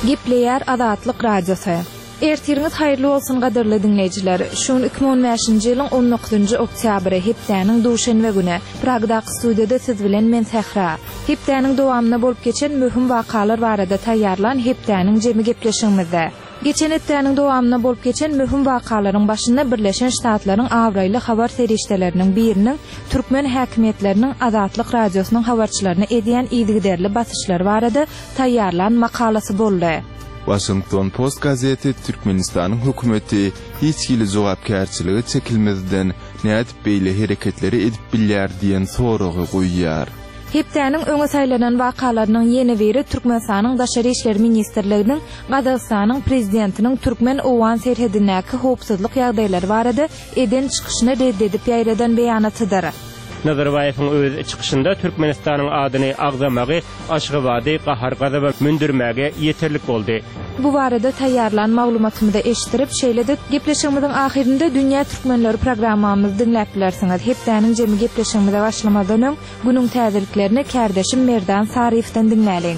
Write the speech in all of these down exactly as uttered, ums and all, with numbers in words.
Gepleyer Azatlyk Radiosu. Ertiriniz hayırlı olsun gaderli dinleyiciler. Şun iki bin on beşinji ýylyň on dokuzynjy oktýabry hepdäniň duşanby güni Pragdaky studiýada siz bilen men Sehra. Hepdäniň dowamyna bolup geçen möhüm wakalar barada taýýarlan hepdäniň jemi gepleşigimizde. Geçen hepdäniň dowamyna bolup geçen möhüm wakalaryň başynda Birleşen Ştatlaryň awraýly habar serişdeleriniň biriniň türkmen häkimetleriniň Azatlyk Radiosynyň habarçylaryna edýän ýygyderli basyşlary barada taýýarlan makalasy boldy. Washington Post gazeti Türkmenistanyň hökümeti hiç ýyly jogapkärçiligi çekilmezden nädip beýle hereketleri edip bilýär diýen soragy goýýar. Hepdäniň öňe saýlanan wakalarynyň ýene biri Türkmenistanyň Daşary işleri ministrliginiň Gazagstanyň prezidentiniň Türkmen owan serhedindäki howpsuzlyk ýagdaýlary barada eden çykyşyny reddedip ýaýradan beýanatydyr. Nazarbayewiň öz çykyşynda Türkmenistanyň adyny agdamagy, aşgybady, gahargaza we mündürmäge ýeterlik boldy. Bu barada taýýarlan maglumatymyda eşitirip şeýle-de gepleşigimiziň ahirinde Dünýä Türkmenleri programmamyzy dinläp bilersiňiz. Hepdäniň jemi gepleşigimize başlamadan öň günüň täzeliklerini kärdeşim Merdan Sarifden dinläliň.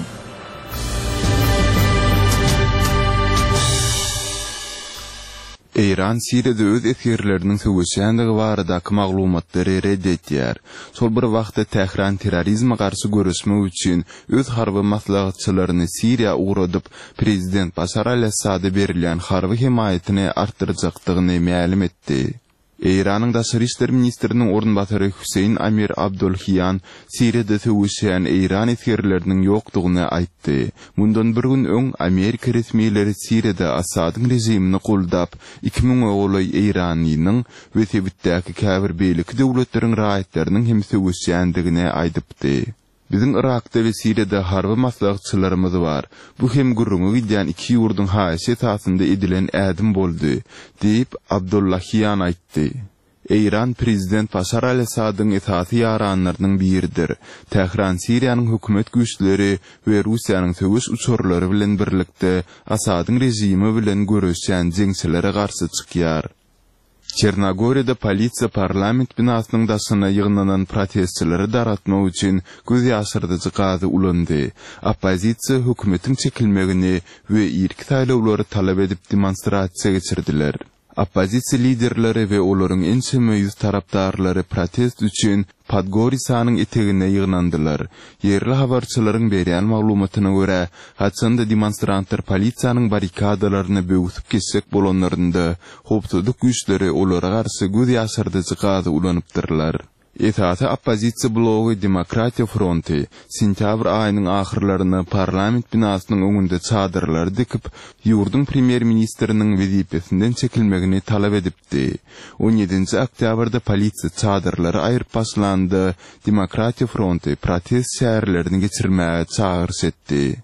Iran Siriýede öz etgirleriniň söwüşýändigi baradaky maglumatlary reddetýär. Sol bir wagtda Tehran terrorizme garşy görüşmek üçin öz harby maslahatçylaryny Siriýa uğradyp prezident Bashar al-Assada berilýän harby himayetini artdyrajakdygyny ma'lum etdi. Iranyň Daşary işleri ministriniň ornbasary Hüseyin Amir Abdulhiyan Siriýede söwüşýän Iran etgirleriniň ýokdugyny aýtdy. Mundan bir gün öň Amerika resmiýetleri Siriýede Asadyň rejimini goldap iki ming oğly Iranynyň we Tebitdäki käbir beýlik döwletleriň raýatlarynyň hem söwüşýändigini aýdypdy. Bizim Irakda ve Siriýede harby maslahatçylarymyz bar. Bu hem gurrungy gidýän iki ýurduň haýysatynda edilen ädim boldy, diýip Abdullahiyan aýtdy. Iran prezident Bashar al-Assadyň itaati ýaranlarynyň biridir. Tehran Siriýanyň hökümet güýçleri we Russiýanyň söwüş uçurlary bilen birlikde Assadyň rejimi bilen görüşýän jeňçilere garşy çykýar. Çernogoriyada polisiýa parlament binasynyň daşyna ýygnanan protestçilere daratmak üçin göz ýaşyrdyjy gazy ulandy. Opozisiýa hökümetiň çekilmegini we irki taýlawlary talap edip demonstrasiýa geçirdiler. Opozisiýa liderleri we olaryň en sömüýüz tarapdarlary protest üçin Podgoricanyň etegine ýygnandylar. Yerli habarçylaryň berýän maglumatyna görä, haçanda demonstrantlar polisiýanyň barikadalaryny böwütip geçsek bolanlarynda howpsuzlyk güýçleri olara garşy göz ýaşyrdyjy gazy ulanypdyrlar. Etaty opozisiýa blogy Demokratiýa Fronty sentýabr aýynyň ahyrlaryny parlament binasynyň öňünde çadyrlar dikip ýurdun premier ministriniň wezipesinden çekilmegini talap edipdi. on ýedinji oktýabrda polisiýa çadyrlary aýryp başlandy. Demokratiýa Fronty protest şäherlerini geçirmäge çağırış etdi.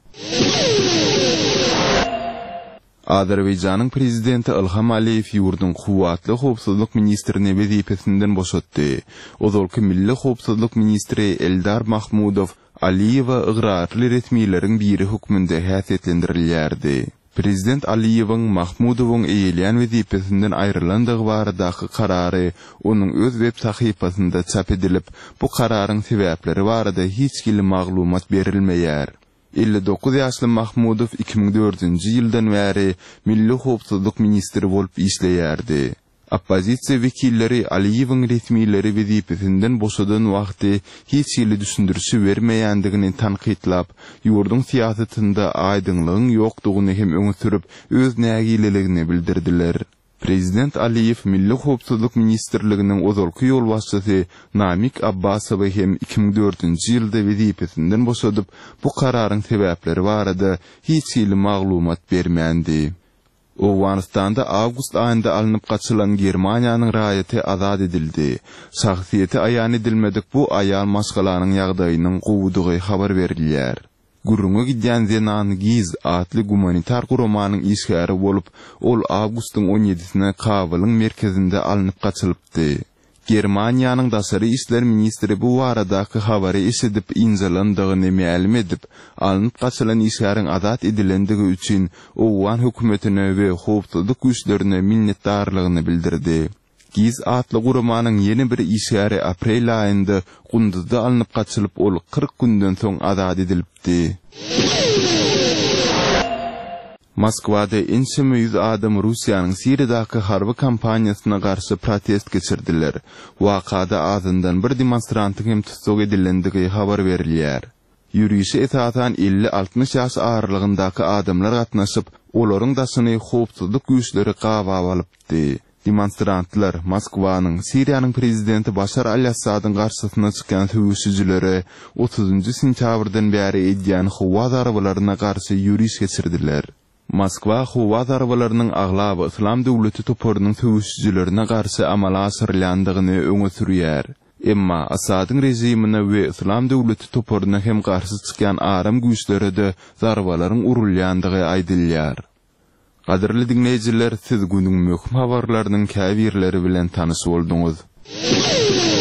Azerbaýjanyň prezidenti Ilham Aliýew ýurdun kuwatly howpsuzlyk ministrini wezipesinden boşatdy. Ozalky milli howpsuzlyk ministri Eldar Mahmudow Aliýewa ygradly resmiýetleriň biri hökmünde häsiýetlendirilýärdi. Prezident Aliýewiň Mahmudowyň eýilýän wezipesinden aýrylandygy baradaky karary onuň öz web sahypasynda çap edilip, bu kararyň sebäpleri barada hiç kili maglumat berilmeýär. elli dokuz ýaşly Mahmudow iki ming dördünji ýyldan bäri milli howpsuzlyk ministri bolup işleýärdi. Opozisiýa wekilleri Aliýewiň resmiýetleri wezipesinden boşadan wagty hiç ýyly düşündirişi bermeýändigini tanqidlap, ýurdun siýasatynda aýdynlygyň ýokdugyny hem öňe sürüp öz nägileligini bildirdiler. Prezident Aliýew milli howpsuzlyk ministrliginiň ozalky ýolbaşçysy Namik Abbasowy hem iki ming dördünji ýylda wezipesinden boşadyp, bu kararyň sebäpleri barada hiç ýyly maglumat bermändi. Owganistanda awgust aýynda alınıp gaçylan Germaniýanyň raýaty azad edildi. Şahsiýeti aýan edilmedik bu aýal maskalaryň ýagdaýynyň gowudygy habar berilýär. Gurrunga gidýän Zenan Giz adly gumanitar guramanyň işgäri bolup, ol awgustyň on ýedisine Kabylyň merkezinde alınıp gaçylypdy. Germaniýanyň Daşary işler ministri bu baradaky habary eşidip injalandygyny ma'lum edip, alınıp gaçylan işgäriň azat edilendigi üçin Owgan hökümetine we howpsuzlyk güýçlerine minnetdarlygyny bildirdi. Giz atlı gurumanyň yeni bir işgäri aprel aýynda Gunduzda alınıp gaçylyp ol kırk günden soň azad edilipdi. Moskvada ençeme yüz adam Russiýanyň Siriýadaky harby kampaniýasyna garşy protest geçirdiler. Wakada adından bir demonstrantyň hem tutsak edilendigi habar berilýär. Ýürüýüşe etatan elli altmış ýaş aralygyndaky adamlar gatnaşyp, olaryň daşyny howpsuzlyk güýçleri gawa alypdy. Demonstrantlar Moskwanyň Siriýanyň prezidenti Başar al-Assadyň garşysyna çykan töwüşçülere otuzunçy sentýabrdan bäri edýän howa darbylaryna garşy ýürüýüş geçirdiler. Moskwa howa darbalarynyň aglaby İslam döwleti toparynyň töwüşçülerine garşy amala asyrlandygyny öňe sürýär. Emma Assadyň rejimine we İslam döwleti toparyna hem garşy çykan aram güýçlere de darbalaryň urulýandygy aýdylýar. Gaderli dinleýijiler, siz günüň möhüm habarlarynyň käbirleri bilen tanysy bolduňuz.